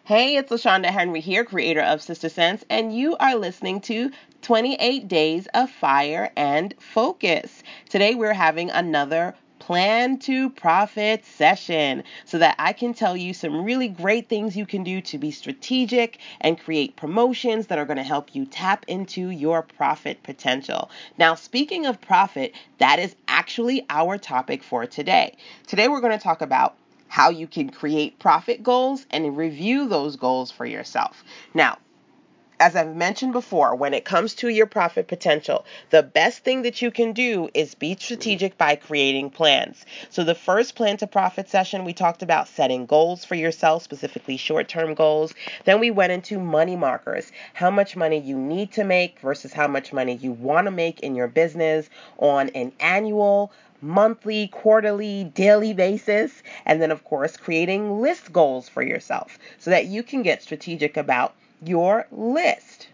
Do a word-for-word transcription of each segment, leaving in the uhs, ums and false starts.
Hey, it's LaShonda Henry here, creator of Sister Sense, and you are listening to twenty-eight Days of Fire and Focus. Today we're having another Plan to Profit session so that I can tell you some really great things you can do to be strategic and create promotions that are going to help you tap into your profit potential. Now, speaking of profit, that is actually our topic for today. Today we're going to talk about how you can create profit goals and review those goals for yourself. Now, as I've mentioned before, when it comes to your profit potential, the best thing that you can do is be strategic by creating plans. So the first plan to profit session, we talked about setting goals for yourself, specifically short-term goals. Then we went into money markers, how much money you need to make versus how much money you want to make in your business on an annual, monthly, quarterly, daily basis. And then, of course, creating list goals for yourself so that you can get strategic about your list.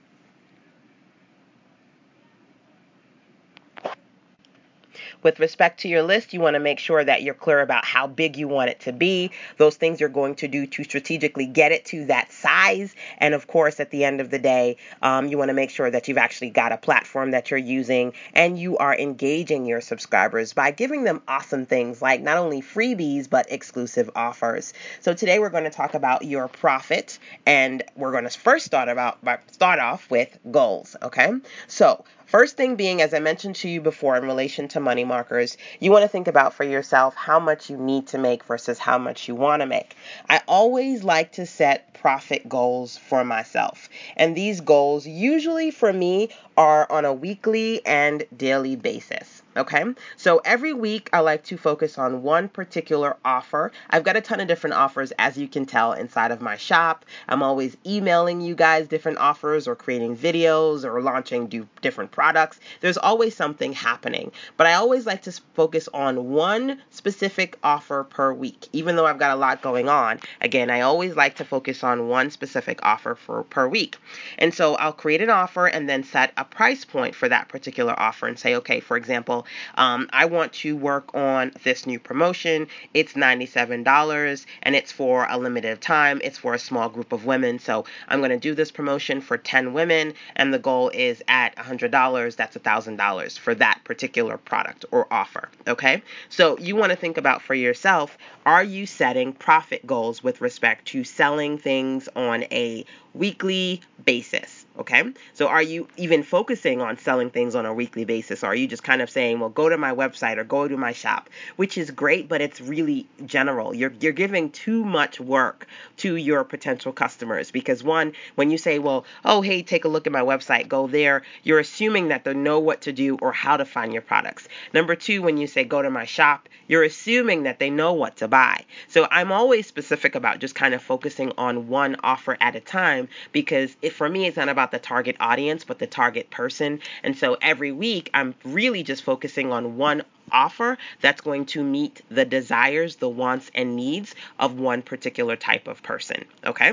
With respect to your list, you want to make sure that you're clear about how big you want it to be, those things you're going to do to strategically get it to that size. And of course, at the end of the day, um, you want to make sure that you've actually got a platform that you're using and you are engaging your subscribers by giving them awesome things like not only freebies, but exclusive offers. So today we're going to talk about your profit, and we're going to first start about start off with goals. Okay. So first thing being, as I mentioned to you before in relation to money markers, you want to think about for yourself how much you need to make versus how much you want to make. I always like to set profit goals for myself. And these goals usually for me are on a weekly and daily basis. Okay, so every week I like to focus on one particular offer. I've got a ton of different offers, as you can tell, inside of my shop. I'm always emailing you guys different offers or creating videos or launching do different products. There's always something happening, but I always like to focus on one specific offer per week. Even though I've got a lot going on, again, I always like to focus on one specific offer for per week. And so I'll create an offer and then set a price point for that particular offer and say, okay, for example, um, I want to work on this new promotion. It's ninety-seven dollars and it's for a limited time. It's for a small group of women. So I'm going to do this promotion for ten women, and the goal is at one hundred dollars. That's one thousand dollars for that particular product or offer. Okay, so you want to think about for yourself, are you setting profit goals with respect to selling things on a weekly basis? Okay, so are you even focusing on selling things on a weekly basis? Or are you just kind of saying, well, go to my website or go to my shop, which is great, but it's really general. You're you're giving too much work to your potential customers because, one, when you say, well, oh, hey, take a look at my website, go there, you're assuming that they know what to do or how to find your products. Number two, when you say go to my shop, you're assuming that they know what to buy. So I'm always specific about just kind of focusing on one offer at a time because it, for me, it's not about the target audience, but the target person. And so every week, I'm really just focusing on one offer that's going to meet the desires, the wants, and needs of one particular type of person. Okay?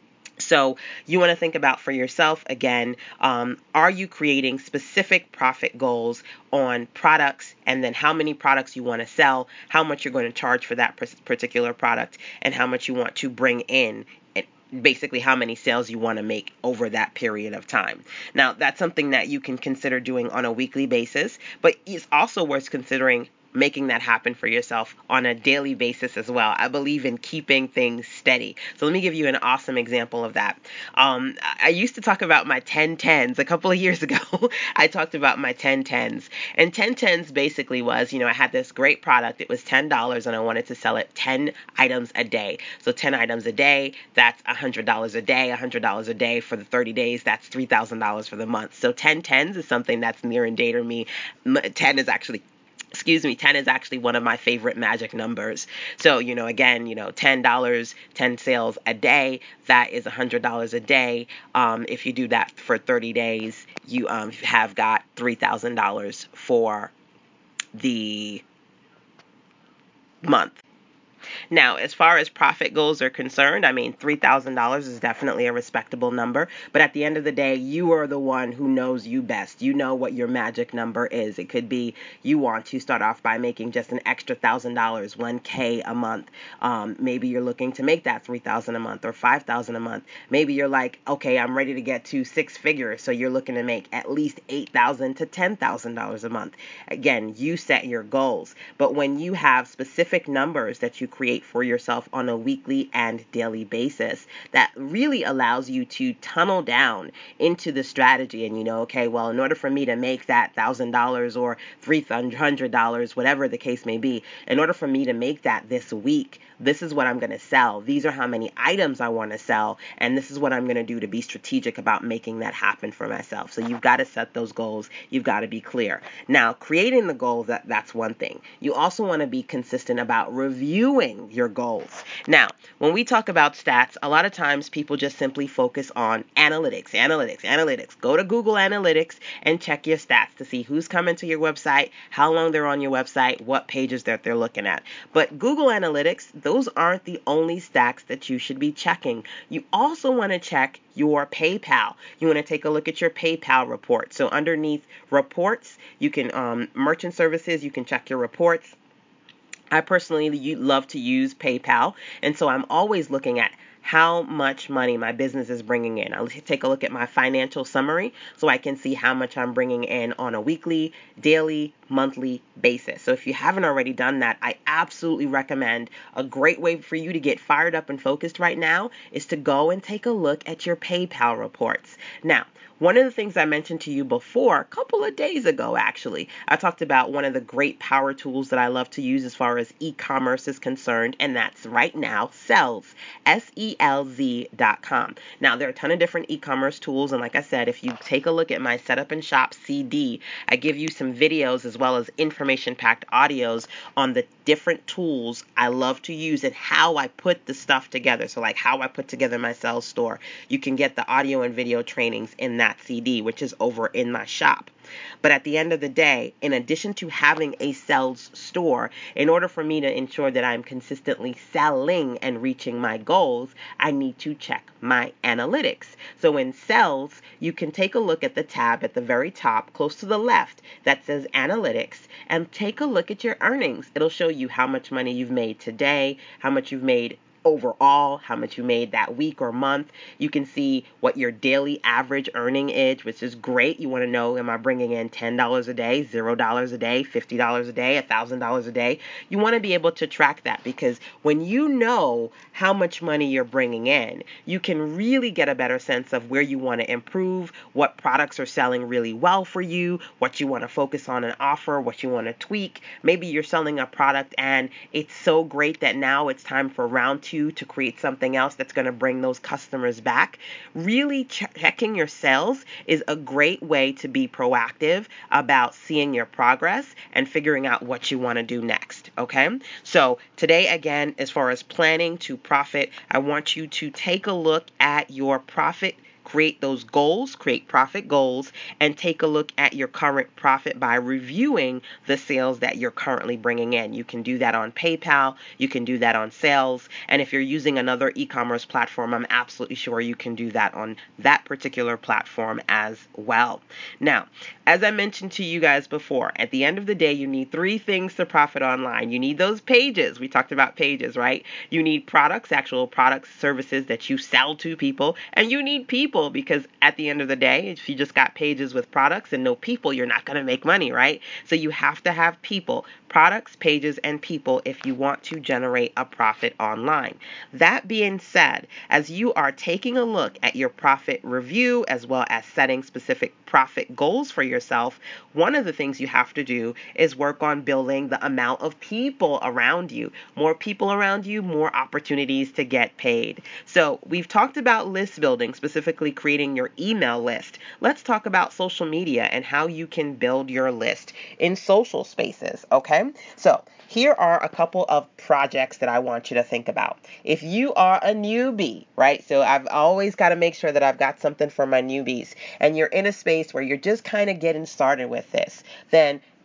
So you want to think about for yourself, again, um, are you creating specific profit goals on products, and then how many products you want to sell, how much you're going to charge for that particular product, and how much you want to bring in, basically how many sales you want to make over that period of time. Now, that's something that you can consider doing on a weekly basis, but it's also worth considering making that happen for yourself on a daily basis as well. I believe in keeping things steady. So let me give you an awesome example of that. Um, I used to talk about my ten tens a couple of years ago. I talked about my ten tens. And ten tens basically was, you know, I had this great product. It was ten dollars and I wanted to sell it ten items a day. So ten items a day, that's one hundred dollars a day. one hundred dollars a day for the thirty days, that's three thousand dollars for the month. So ten tens is something that's near and dear to me. ten is actually Excuse me, ten is actually one of my favorite magic numbers. So, you know, again, you know, ten dollars, ten sales a day, that is one hundred dollars a day. Um, if you do that for thirty days, you um, have got three thousand dollars for the month. Now, as far as profit goals are concerned, I mean, three thousand dollars is definitely a respectable number, but at the end of the day, you are the one who knows you best. You know what your magic number is. It could be you want to start off by making just an extra one thousand dollars, one K a month. Um, maybe you're looking to make that three thousand dollars a month or five thousand dollars a month. Maybe you're like, okay, I'm ready to get to six figures, so you're looking to make at least eight thousand dollars to ten thousand dollars a month. Again, you set your goals, but when you have specific numbers that you create for yourself on a weekly and daily basis, that really allows you to tunnel down into the strategy. And you know, okay, well, in order for me to make that one thousand dollars or three hundred dollars, whatever the case may be, in order for me to make that this week, this is what I'm going to sell. These are how many items I want to sell, and this is what I'm going to do to be strategic about making that happen for myself. So you've got to set those goals. You've got to be clear. Now, creating the goals, that, that's one thing. You also want to be consistent about reviewing your goals. Now, when we talk about stats, a lot of times people just simply focus on analytics, analytics, analytics. Go to Google Analytics and check your stats to see who's coming to your website, how long they're on your website, what pages that they're looking at. But Google Analytics, those aren't the only stats that you should be checking. You also want to check your PayPal. You want to take a look at your PayPal report. So underneath reports, you can, um, merchant services, you can check your reports. I personally love to use PayPal, and so I'm always looking at how much money my business is bringing in. I'll take a look at my financial summary so I can see how much I'm bringing in on a weekly, daily, monthly basis. So if you haven't already done that, I absolutely recommend, a great way for you to get fired up and focused right now is to go and take a look at your PayPal reports. Now, one of the things I mentioned to you before, a couple of days ago actually, I talked about one of the great power tools that I love to use as far as e-commerce is concerned, and that's right now Selz, S E L Z dot com. Now, there are a ton of different e-commerce tools, and like I said, if you take a look at my Setup and Shop C D, I give you some videos as well as information-packed audios on the different tools I love to use and how I put the stuff together. So like how I put together my Selz store. You can get the audio and video trainings in that C D, which is over in my shop. But at the end of the day, in addition to having a Selz store, in order for me to ensure that I'm consistently selling and reaching my goals, I need to check my analytics. So in Selz, you can take a look at the tab at the very top, close to the left, that says Analytics, and take a look at your earnings. It'll show you how much money you've made today, how much you've made overall, how much you made that week or month. You can see what your daily average earning is, which is great. You want to know, am I bringing in ten dollars a day, zero dollars a day, fifty dollars a day, one thousand dollars a day? You want to be able to track that, because when you know how much money you're bringing in, you can really get a better sense of where you want to improve, what products are selling really well for you, what you want to focus on and offer, what you want to tweak. Maybe you're selling a product and it's so great that now it's time for round two to create something else that's going to bring those customers back. Really ch- checking your sales is a great way to be proactive about seeing your progress and figuring out what you want to do next. Okay. So today, again, as far as planning to profit, I want you to take a look at your profit. Create those goals, create profit goals, and take a look at your current profit by reviewing the sales that you're currently bringing in. You can do that on PayPal. You can do that on Selz. And if you're using another e-commerce platform, I'm absolutely sure you can do that on that particular platform as well. Now, as I mentioned to you guys before, at the end of the day, you need three things to profit online. You need those pages. We talked about pages, right? You need products, actual products, services that you sell to people, and you need people. Because at the end of the day, if you just got pages with products and no people, you're not going to make money, right? So you have to have people, products, pages, and people if you want to generate a profit online. That being said, as you are taking a look at your profit review as well as setting specific profit goals for yourself, one of the things you have to do is work on building the amount of people around you. More people around you, more opportunities to get paid. So we've talked about list building, specifically creating your email list. Let's talk about social media and how you can build your list in social spaces, okay? So here are a couple of projects that I want you to think about. If you are a newbie, right? So I've always got to make sure that I've got something for my newbies, and you're in a space where you're just kind of getting started with this, then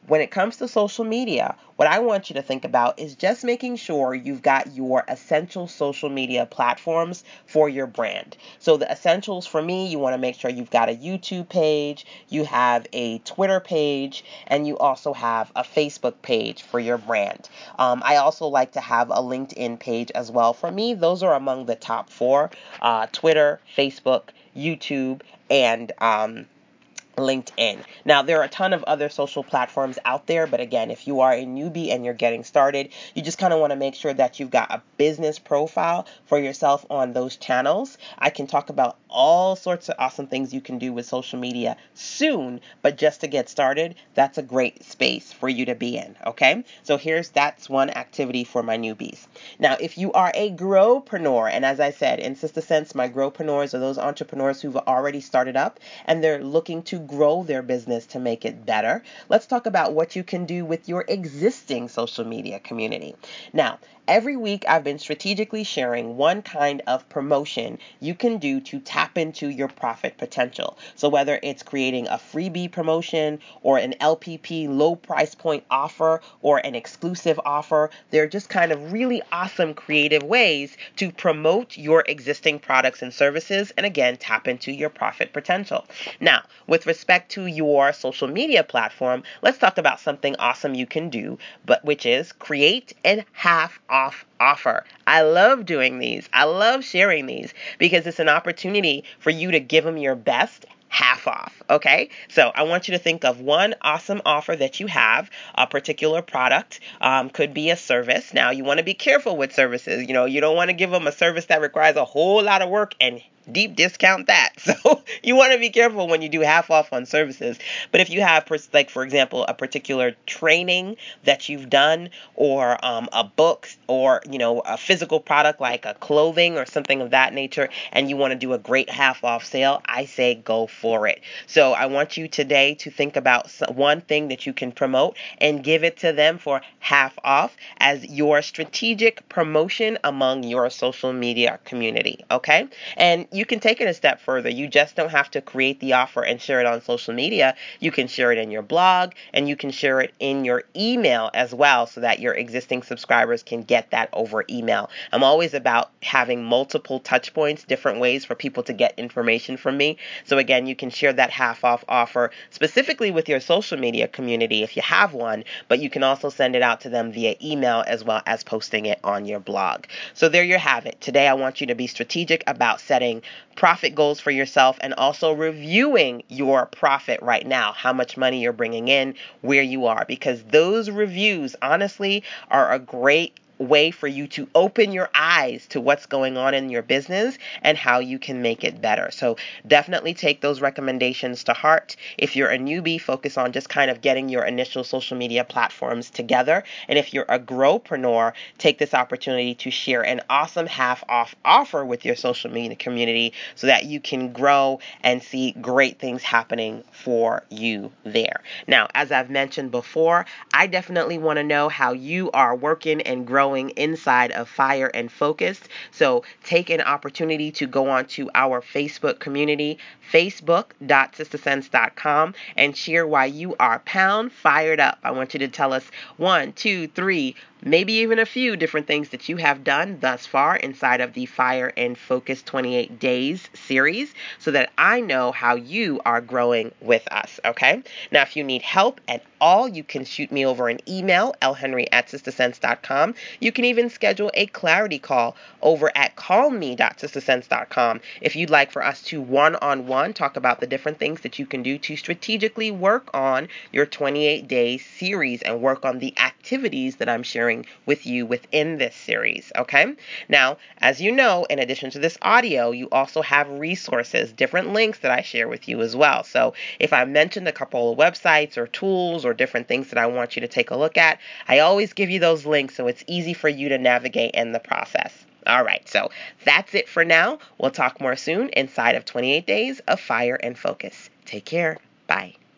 when it comes to social media, what I want you to think about is just making sure you've got your essential social media platforms for your brand. So the essentials for me, you want to make sure you've got a YouTube page, you have a Twitter page, and you also have a Facebook page for your brand. Um, I also like to have a LinkedIn page as well. For me, those are among the top four, uh, Twitter, Facebook, YouTube, and um, LinkedIn. Now, there are a ton of other social platforms out there, but again, if you are a newbie and you're getting started, you just kind of want to make sure that you've got a business profile for yourself on those channels. I can talk about all sorts of awesome things you can do with social media soon, but just to get started, that's a great space for you to be in, okay? So here's, that's one activity for my newbies. Now, if you are a growpreneur, and as I said, in Sister Sense, my growpreneurs are those entrepreneurs who've already started up and they're looking to grow their business to make it better. Let's talk about what you can do with your existing social media community. Now, every week I've been strategically sharing one kind of promotion you can do to tap into your profit potential. So whether it's creating a freebie promotion or an L P P low price point offer or an exclusive offer, they're just kind of really awesome creative ways to promote your existing products and services and again tap into your profit potential. Now, with respect to your social media platform, let's talk about something awesome you can do, but which is create a half off offer. I love doing these. I love sharing these because it's an opportunity for you to give them your best half off. Okay. So I want you to think of one awesome offer that you have, a particular product, um, could be a service. Now you want to be careful with services. You know, you don't want to give them a service that requires a whole lot of work and deep discount that. So you want to be careful when you do half off on services. But if you have, like, for example, a particular training that you've done or um, a book or, you know, a physical product like a clothing or something of that nature, and you want to do a great half off sale, I say go for it. So I want you today to think about one thing that you can promote and give it to them for half off as your strategic promotion among your social media community. Okay. And you can take it a step further. You just don't have to create the offer and share it on social media. You can share it in your blog and you can share it in your email as well so that your existing subscribers can get that over email. I'm always about having multiple touch points, different ways for people to get information from me. So again, you can share that half off offer specifically with your social media community if you have one, but you can also send it out to them via email as well as posting it on your blog. So there you have it. Today I want you to be strategic about setting profit goals for yourself and also reviewing your profit right now, how much money you're bringing in, where you are, because those reviews honestly are a great way for you to open your eyes to what's going on in your business and how you can make it better. So definitely take those recommendations to heart. If you're a newbie, focus on just kind of getting your initial social media platforms together. And if you're a growpreneur, take this opportunity to share an awesome half off offer with your social media community so that you can grow and see great things happening for you there. Now, as I've mentioned before, I definitely want to know how you are working and growing inside of Fire and Focus. So take an opportunity to go on to our Facebook community, facebook dot sister sense dot com, and share why you are pound fired up. I want you to tell us one, two, three, maybe even a few different things that you have done thus far inside of the Fire and Focus twenty-eight days series so that I know how you are growing with us, okay? Now, if you need help at all, you can shoot me over an email, l henry at sister sense dot com. You can even schedule a clarity call over at call me dot sister sense dot com if you'd like for us to one-on-one talk about the different things that you can do to strategically work on your twenty-eight day series and work on the activities that I'm sharing with you within this series, okay? Now, as you know, in addition to this audio, you also have resources, different links that I share with you as well. So if I mentioned a couple of websites or tools or different things that I want you to take a look at, I always give you those links so it's easy for you to navigate in the process. All right, so that's it for now. We'll talk more soon inside of twenty-eight days of Fire and Focus. Take care. Bye.